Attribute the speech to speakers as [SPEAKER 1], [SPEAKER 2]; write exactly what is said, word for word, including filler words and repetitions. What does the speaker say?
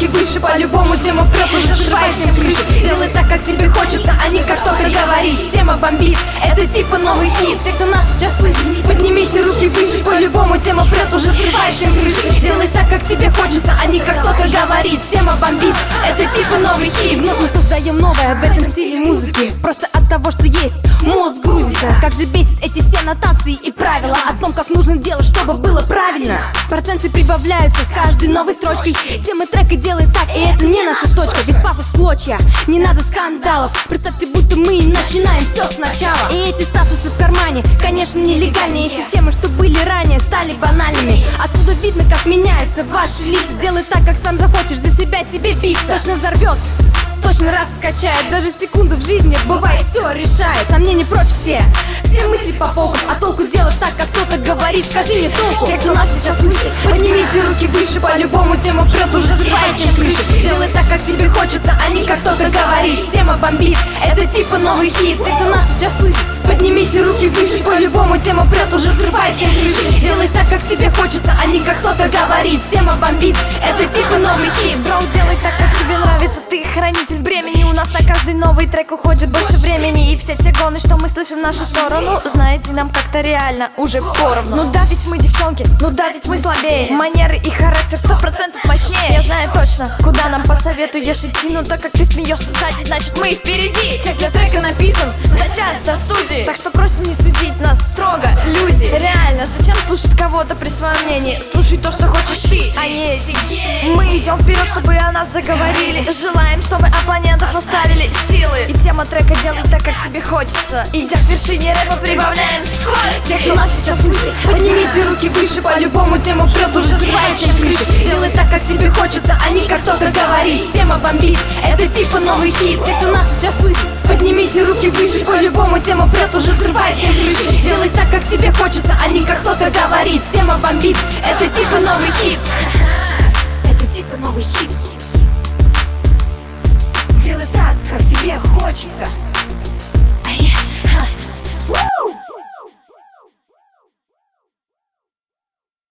[SPEAKER 1] руки выше, по-любому тема прет, уже взрывает всем крыши. Делай так, как тебе хочется, а не как кто-то говорит. Тема бомбит, это типа новый хит. Те, кто нас сейчас слышит, поднимите руки выше, по-любому тема прет, уже взрывает всем крыши. Делай так, как тебе хочется, а не как кто-то говорит. Тема бомбит, это типа новый хит. Вновь мы создаем новое в этом стиле музыки. Просто от того, что есть, мозг грузится. Как же бесит эти все нотации и правила о том, как нужно делать, чтобы было правильно. Проценты прибавляются с каждой новой строчкой. Темы трека делай так, и это не наша точка. Весь пафос в клочья, не надо скандалов. Представьте, будто мы начинаем все сначала. И эти статусы в кармане, конечно, нелегальные. Эти темы, что были ранее, стали банальными. Отсюда видно, как меняются ваши лица. Делай так, как сам захочешь, за себя тебе биться. Точно взорвет, точно раз скачает. Даже секунды в жизни бывает все решает. Сомнений прочь все, все мысли по полкам. А толку делать так, как кто-то говорит, скажи мне толку. Те, кто нас сейчас слышит, поднимите руки выше, по-любому тема прет, уже взрывает всем крыши. Делай так, как тебе хочется, а не как кто-то говорит. Тема бомбит, это типа новый хит. Те, кто нас сейчас слышит, поднимите руки выше, по-любому тема прет, уже взрывает всем крыши. Делай так, как тебе хочется, а не как кто-то говорит. Тема бомбит, это типа новый хит.
[SPEAKER 2] Бро, делай так, как тебе нравится, ты хранитель времени. У нас на каждый новый трек уходит больше времени. И все те гоны, что мы слышим в нашу сторону, знаете, нам как-то реально уже поровну. Ну да, ведь мы девчонки, ну да, ведь мы слабее. Манеры и характер сто процентов мощнее. Я знаю точно, куда нам посоветуешь идти. Но так как ты смеешься сзади, значит мы впереди. Текст для трека написан за час до студии. Так что просим не судить нас строго, люди. Реально, зачем слушать кого-то при своем мнении? Слушай то, что хочешь ты, а не эти. Мы идем вперед, чтобы о нас заговорили. Желаем, чтобы оппонентов оставили силы. И тема трека делай так, как тебе хочется. Идя к вершине рэпа, прибавляем скорость.
[SPEAKER 1] Те, кто нас сейчас слышит, поднимите руки выше, по-любому тема прет, уже взрывает всем крыши. Делай так, как тебе хочется, а не как кто-то говорит. Тема бомбит, это типа новый хит. Те, кто нас сейчас слышит, поднимите руки выше, по-любому тема прет, уже взрывает всем крыши. Делай так, как тебе хочется, а не как кто-то говорит. Тема бомбит, это типа новый хит. Это типа новый хит.